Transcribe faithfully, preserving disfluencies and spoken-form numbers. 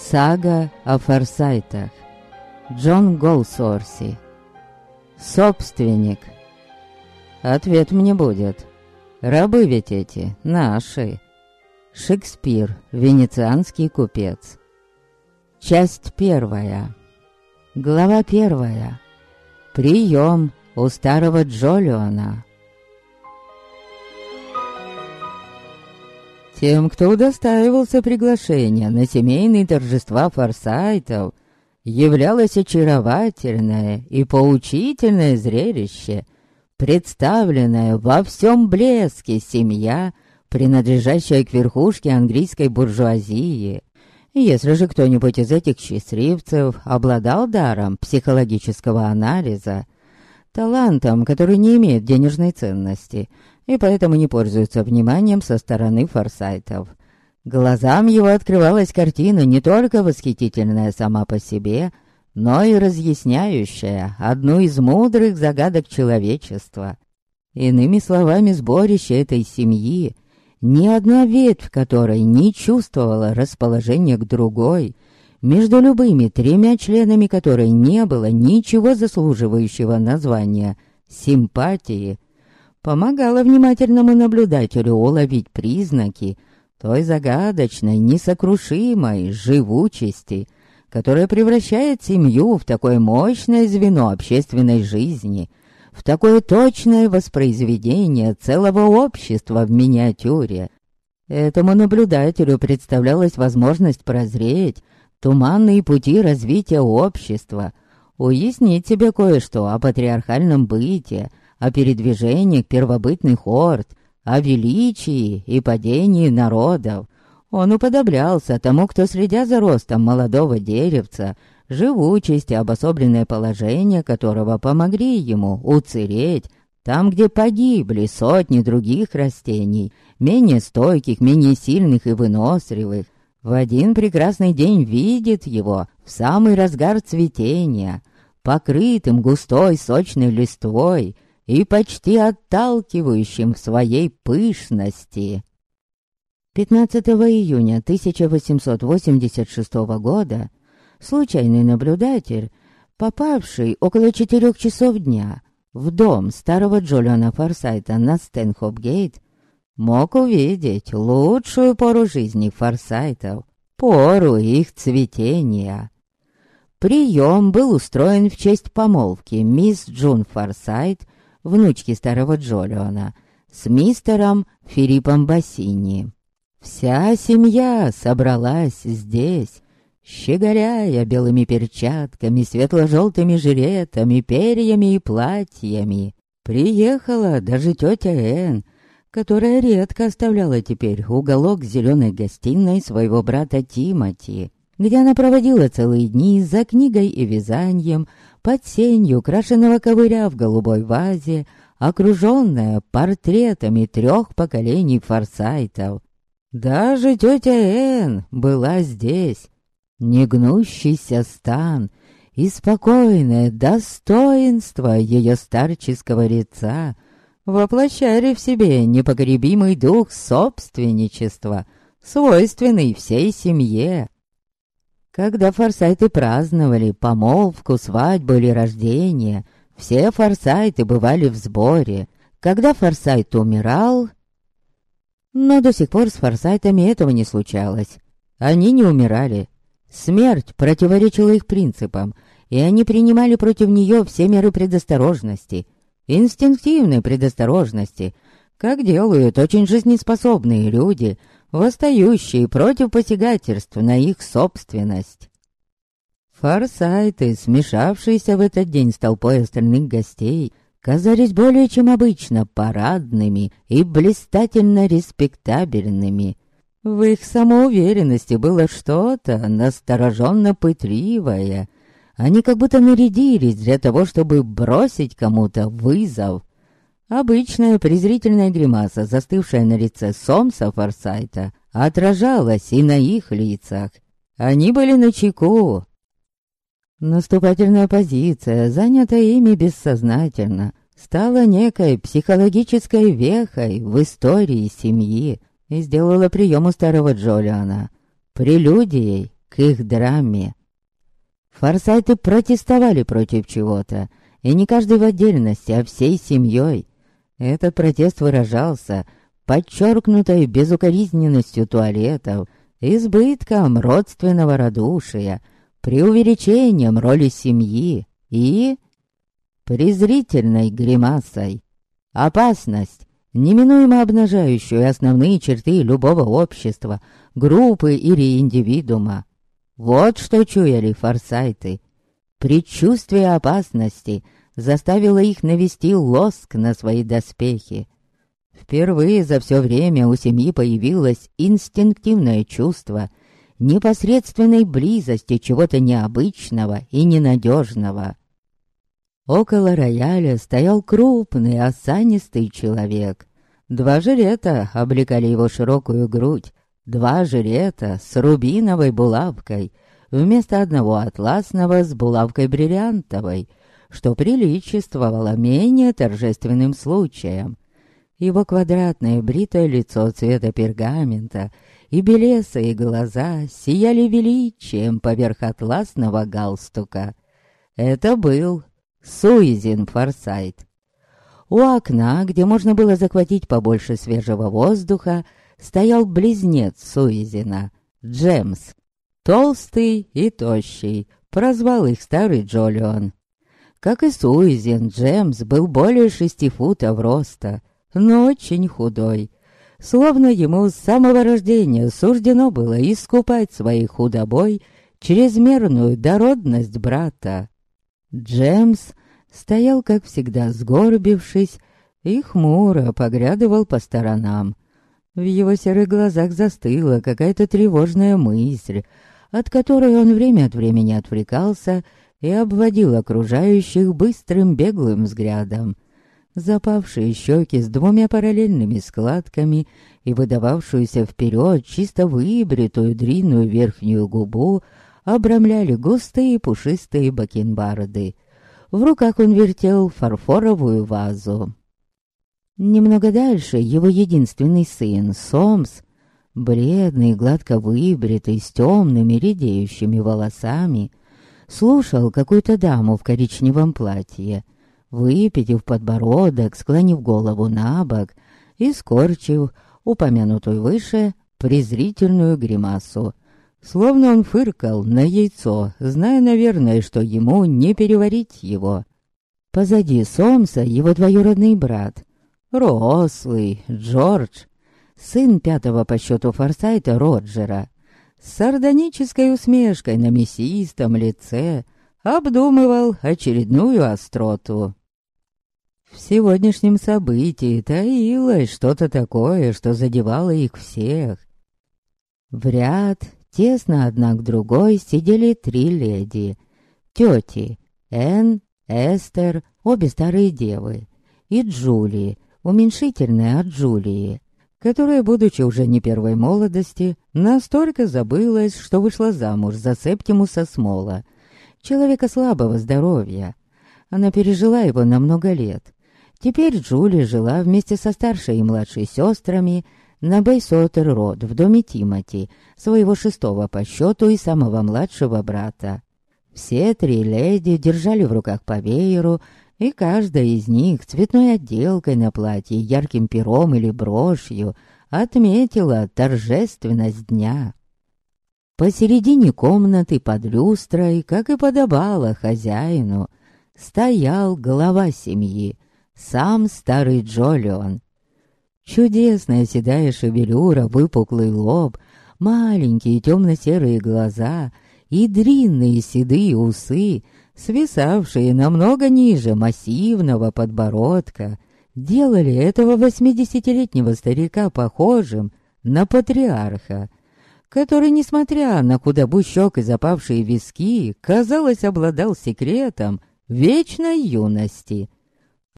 Сага о Форсайтах. Джон Голсуорси. Собственник. Ответ мне будет: рабы ведь эти наши. Шекспир, венецианский купец. Часть первая. Глава первая. Прием у старого Джолиона. Тем, кто удостаивался приглашения на семейные торжества Форсайтов, являлось очаровательное и поучительное зрелище, представленное во всем блеске семья, принадлежащая к верхушке английской буржуазии. Если же кто-нибудь из этих счастливцев обладал даром психологического анализа, талантом, который не имеет денежной ценности и поэтому не пользуется вниманием со стороны Форсайтов, глазам его открывалась картина не только восхитительная сама по себе, но и разъясняющая одну из мудрых загадок человечества. Иными словами, сборище этой семьи, ни одна ветвь которой не чувствовала расположения к другой, между любыми тремя членами которой не было ничего заслуживающего названия симпатии, помогала внимательному наблюдателю уловить признаки той загадочной, несокрушимой живучести, которая превращает семью в такое мощное звено общественной жизни, в такое точное воспроизведение целого общества в миниатюре. Этому наблюдателю представлялась возможность прозреть туманные пути развития общества, уяснить себе кое-что о патриархальном быте, о передвижениях первобытных орд, о величии и падении народов. Он уподоблялся тому, кто, следя за ростом молодого деревца, живучесть и обособленное положение которого помогли ему уцелеть там, где погибли сотни других растений, менее стойких, менее сильных и выносливых, в один прекрасный день видит его в самый разгар цветения, покрытым густой сочной листвой и почти отталкивающим в своей пышности. пятнадцатого июня тысяча восемьсот восемьдесят шестого года случайный наблюдатель, попавший около четырех часов дня в дом старого Джолиона Форсайта на Стэнхоп-гейт, мог увидеть лучшую пору жизни Форсайтов, пору их цветения. Прием был устроен в честь помолвки мисс Джун Форсайт, внучки старого Джолиона, с мистером Филиппом Бассини. Вся семья собралась здесь, щеголяя белыми перчатками, светло-желтыми жилетами, перьями и платьями. Приехала даже тетя Энн, которая редко оставляла теперь уголок зеленой гостиной своего брата Тимоти, где она проводила целые дни за книгой и вязанием, под сенью украшенного ковыря в голубой вазе, окруженная портретами трех поколений Форсайтов. Даже тетя Энн была здесь. Негнущийся стан и спокойное достоинство ее старческого лица воплощали в себе непокоребимый дух собственничества, свойственный всей семье. Когда Форсайты праздновали помолвку, свадьбу или рождение, все Форсайты бывали в сборе. Когда Форсайт умирал... Но до сих пор с Форсайтами этого не случалось. Они не умирали. Смерть противоречила их принципам, и они принимали против нее все меры предосторожности, инстинктивной предосторожности, как делают очень жизнеспособные люди, восстающие против посягательств на их собственность. Форсайты, смешавшиеся в этот день с толпой остальных гостей, казались более чем обычно парадными и блистательно респектабельными. В их самоуверенности было что-то настороженно пытливое. Они как будто нарядились для того, чтобы бросить кому-то вызов. Обычная презрительная гримаса, застывшая на лице Сомса Форсайта, отражалась и на их лицах. Они были начеку. Наступательная позиция, занятая ими бессознательно, стала некой психологической вехой в истории семьи и сделала прием у старого Джолиона прелюдией к их драме. Форсайты протестовали против чего-то, и не каждый в отдельности, а всей семьей. Этот протест выражался подчеркнутой безукоризненностью туалетов, избытком родственного радушия, преувеличением роли семьи и презрительной гримасой. Опасность, неминуемо обнажающую основные черты любого общества, группы или индивидуума. Вот что чуяли форсайты. Предчувствие опасности заставило их навести лоск на свои доспехи. Впервые за все время у семьи появилось инстинктивное чувство непосредственной близости чего-то необычного и ненадежного. Около рояля стоял крупный, осанистый человек. Два жилета облекали его широкую грудь, два жилета с рубиновой булавкой, вместо одного атласного с булавкой бриллиантовой, что приличествовало менее торжественным случаям. Его квадратное бритое лицо цвета пергамента и белесые глаза сияли величием поверх атласного галстука. Это был Суизин Форсайт. У окна, где можно было захватить побольше свежего воздуха, стоял близнец Суизина, Джемс. Толстый и тощий, прозвал их старый Джолион. Как и Суизин, Джемс был более шести футов роста, но очень худой. Словно ему с самого рождения суждено было искупать своей худобой чрезмерную дородность брата. Джемс стоял, как всегда, сгорбившись, и хмуро поглядывал по сторонам. В его серых глазах застыла какая-то тревожная мысль, от которой он время от времени отвлекался и обводил окружающих быстрым беглым взглядом. Запавшие щеки с двумя параллельными складками и выдававшуюся вперед чисто выбритую длинную верхнюю губу обрамляли густые пушистые бакенбарды. В руках он вертел фарфоровую вазу. Немного дальше его единственный сын, Сомс, бледный, гладко выбритый, с темными редеющими волосами, слушал какую-то даму в коричневом платье, выпитив подбородок, склонив голову на бок и скорчив упомянутую выше презрительную гримасу. Словно он фыркал на яйцо, зная, наверное, что ему не переварить его. Позади Сомса его двоюродный брат, рослый Джордж, сын пятого по счету Форсайта Роджера, с сардонической усмешкой на мясистом лице обдумывал очередную остроту. В сегодняшнем событии таилось что-то такое, что задевало их всех. В ряд, тесно одна к другой, сидели три леди. Тети Энн, Эстер, обе старые девы, и Джули, уменьшительная от Джулии, которая, будучи уже не первой молодости, настолько забылась, что вышла замуж за Септимуса Смола, человека слабого здоровья. Она пережила его на много лет. Теперь Джули жила вместе со старшей и младшей сестрами на Бейсотер-Род в доме Тимоти, своего шестого по счету и самого младшего брата. Все три леди держали в руках по вееру, и каждая из них цветной отделкой на платье, ярким пером или брошью отметила торжественность дня. Посередине комнаты под люстрой, как и подобало хозяину, стоял глава семьи, сам старый Джолион. Чудесная седая шевелюра, выпуклый лоб, маленькие темно-серые глаза и длинные седые усы, свисавшие намного ниже массивного подбородка, делали этого восьмидесятилетнего старика похожим на патриарха, который, несмотря на худобу щек и запавшие виски, казалось, обладал секретом вечной юности.